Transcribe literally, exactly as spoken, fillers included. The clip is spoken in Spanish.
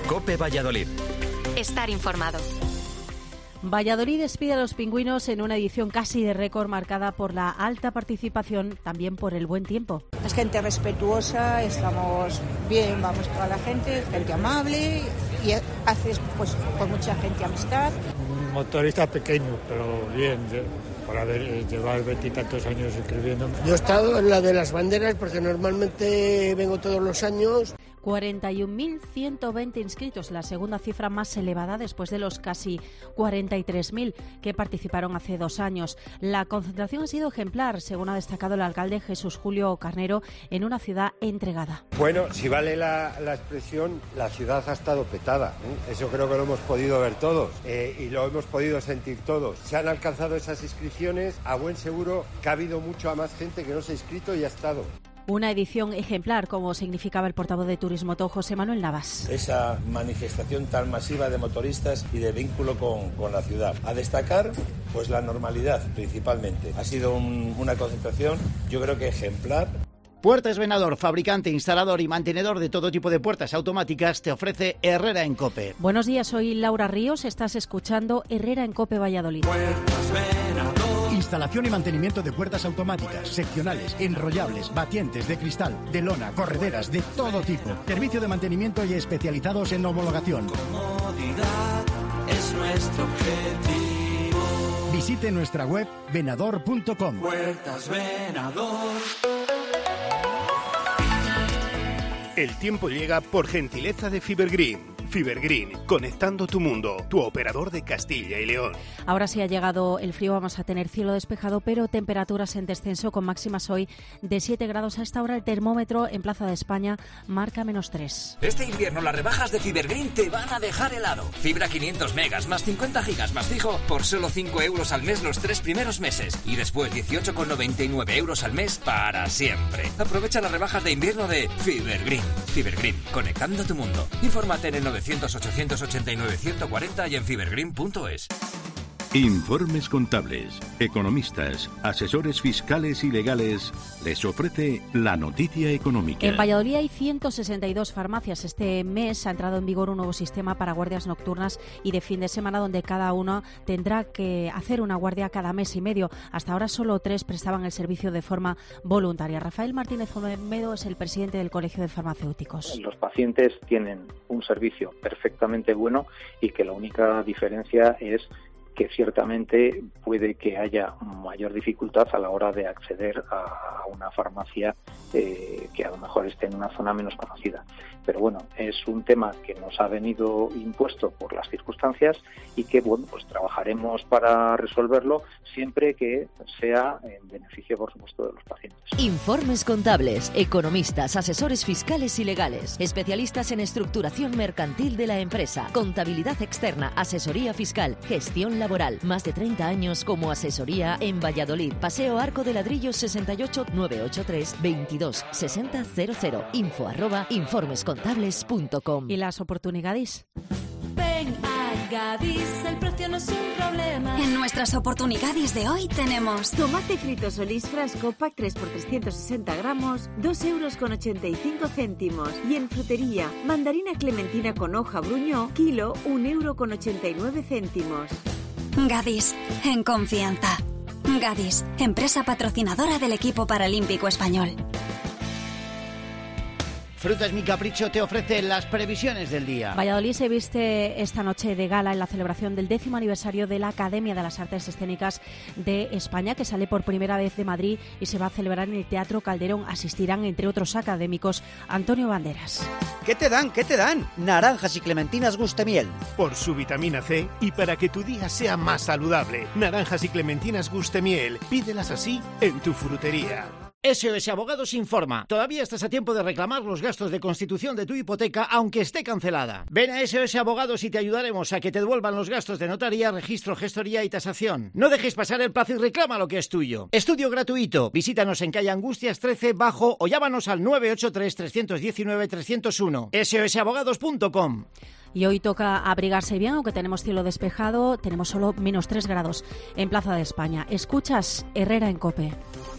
COPE Valladolid. Estar informado. Valladolid despide a los pingüinos en una edición casi de récord marcada por la alta participación, también por el buen tiempo. Es gente respetuosa, estamos bien, vamos toda la gente, gente amable y haces pues con mucha gente amistad. Un motorista pequeño, pero bien, por haber llevado veintitantos años escribiendo. Yo he estado en la de las banderas porque normalmente vengo todos los años. cuarenta y un mil ciento veinte inscritos, la segunda cifra más elevada después de los casi cuarenta y tres mil que participaron hace dos años. La concentración ha sido ejemplar, según ha destacado el alcalde Jesús Julio Carnero, en una ciudad entregada. Bueno, si vale la, la expresión, la ciudad ha estado petada, ¿eh? Eso creo que lo hemos podido ver todos eh, y lo hemos podido sentir todos. Se han alcanzado esas inscripciones, a buen seguro que ha habido mucha más gente que no se ha inscrito y ha estado. Una edición ejemplar, como significaba el portavoz de Turismo T O, José Manuel Navas. Esa manifestación tan masiva de motoristas y de vínculo con, con la ciudad. A destacar, pues la normalidad principalmente. Ha sido un, una concentración, yo creo que ejemplar. Puertas Venador, fabricante, instalador y mantenedor de todo tipo de puertas automáticas, te ofrece Herrera en COPE. Buenos días, soy Laura Ríos, estás escuchando Herrera en COPE Valladolid. Puertas Venador. Instalación y mantenimiento de puertas automáticas, seccionales, enrollables, batientes de cristal, de lona, correderas, de todo tipo. Servicio de mantenimiento y especializados en homologación. Comodidad es nuestro objetivo. Visite nuestra web venador punto com. Puertas Venador. El tiempo llega por gentileza de Fibergreen. Fibergreen, conectando tu mundo, tu operador de Castilla y León. Ahora sí ha llegado el frío, vamos a tener cielo despejado, pero temperaturas en descenso con máximas hoy de siete grados. A esta hora el termómetro en Plaza de España marca menos tres. Este invierno las rebajas de Fibergreen te van a dejar helado. Fibra quinientos megas más cincuenta gigas más fijo por solo cinco euros al mes los tres primeros meses. Y después dieciocho con noventa y nueve euros al mes para siempre. Aprovecha las rebajas de invierno de Fibergreen. Fibergreen, conectando tu mundo. Infórmate en el novecientos ochocientos ochenta y nueve ciento cuarenta y en fibergreen punto es. Informes Contables, economistas, asesores fiscales y legales les ofrece la noticia económica. En Valladolid hay ciento sesenta y dos farmacias. Este mes ha entrado en vigor un nuevo sistema para guardias nocturnas y de fin de semana, donde cada uno tendrá que hacer una guardia cada mes y medio. Hasta ahora solo tres prestaban el servicio de forma voluntaria. Rafael Martínez Olmedo es el presidente del Colegio de Farmacéuticos. Los pacientes tienen un servicio perfectamente bueno y que la única diferencia es que ciertamente puede que haya mayor dificultad a la hora de acceder a una farmacia eh, que a lo mejor esté en una zona menos conocida. Pero bueno, es un tema que nos ha venido impuesto por las circunstancias y que bueno, pues trabajaremos para resolverlo siempre que sea en beneficio, por supuesto, de los pacientes. Informes contables, economistas, asesores fiscales y legales, especialistas en estructuración mercantil de la empresa, contabilidad externa, asesoría fiscal, gestión laboral. Más de treinta años como asesoría en Valladolid. Paseo Arco de Ladrillo sesenta y ocho, novecientos ochenta y tres, veintidós sesenta cero cero. Info arroba informes contables punto com. ¿Y las oportunidades? Ven a Gadis, el precio no es un problema. En nuestras oportunidades de hoy tenemos tomate frito Solís Frasco pack tres por trescientos sesenta gramos, dos euros con ochenta y cinco céntimos. Y en frutería, mandarina clementina con hoja bruñó, kilo, un euro con ochenta y nueve céntimos. Gadis, en confianza. Gadis, empresa patrocinadora del equipo paralímpico español. Frutas Mi Capricho te ofrece las previsiones del día. Valladolid se viste esta noche de gala en la celebración del décimo aniversario de la Academia de las Artes Escénicas de España, que sale por primera vez de Madrid y se va a celebrar en el Teatro Calderón. Asistirán, entre otros académicos, Antonio Banderas. ¿Qué te dan? ¿Qué te dan? Naranjas y clementinas Gustemiel. Por su vitamina C y para que tu día sea más saludable. Naranjas y clementinas Gustemiel. Pídelas así en tu frutería. S O S Abogados informa. Todavía estás a tiempo de reclamar los gastos de constitución de tu hipoteca, aunque esté cancelada. Ven a S O S Abogados y te ayudaremos a que te devuelvan los gastos de notaría, registro, gestoría y tasación. No dejes pasar el plazo y reclama lo que es tuyo. Estudio gratuito. Visítanos en calle Angustias trece Bajo o llámanos al nueve ocho tres, tres uno nueve, tres cero uno. S O S abogados punto com. Y hoy toca abrigarse bien, aunque tenemos cielo despejado, tenemos solo menos tres grados en Plaza de España. Escuchas Herrera en COPE.